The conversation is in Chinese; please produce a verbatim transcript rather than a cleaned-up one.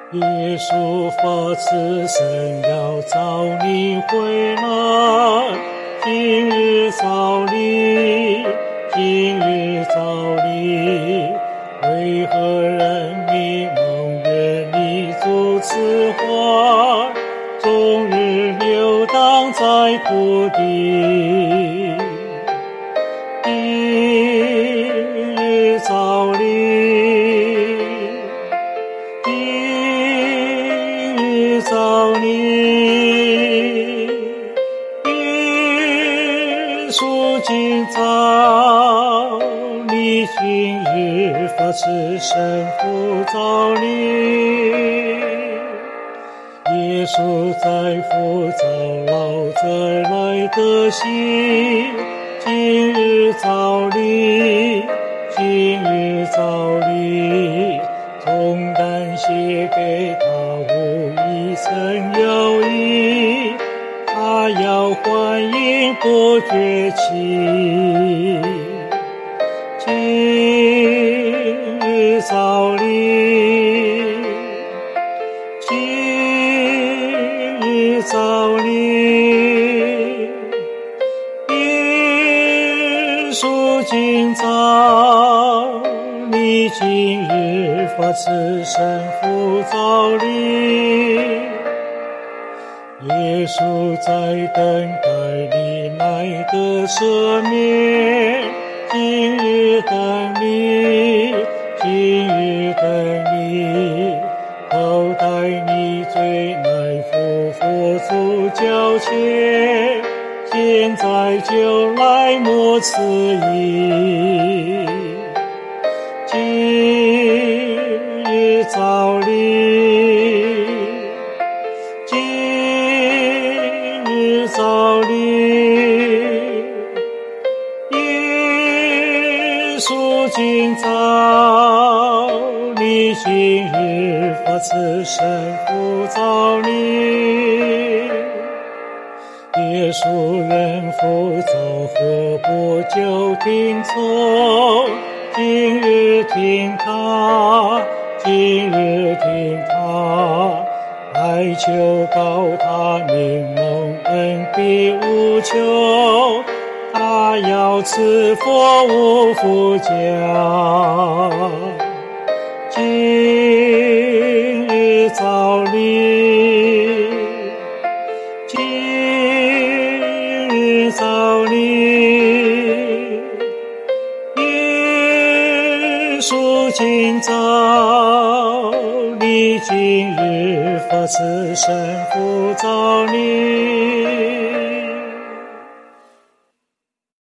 耶稣发慈神要召你回来，今日召你，今日召你，为何人迷蒙远离主慈怀，终日游荡在土地？今日召你，召你，耶稣今召你，今日发慈神父召你，耶稣在父召老者来得喜，今日召你，今日召你，重担卸给他无一生有益，他要欢迎不绝期。今日召你，今日召你，耶稣今召你，今日发慈神父召你，耶稣在等待你来的赦免，今日等你，今日等你，头戴你罪来复活主脚前，现在就来莫迟疑。今日召你，今日召你，耶稣今召你，今日发慈神父召你，耶稣人父召何不就听从？今日听他，今日听他，哀求告他名蒙恩必无求，他要赐福无富家。今日召你，今日召你，耶稣今召你，今日发慈神父召你。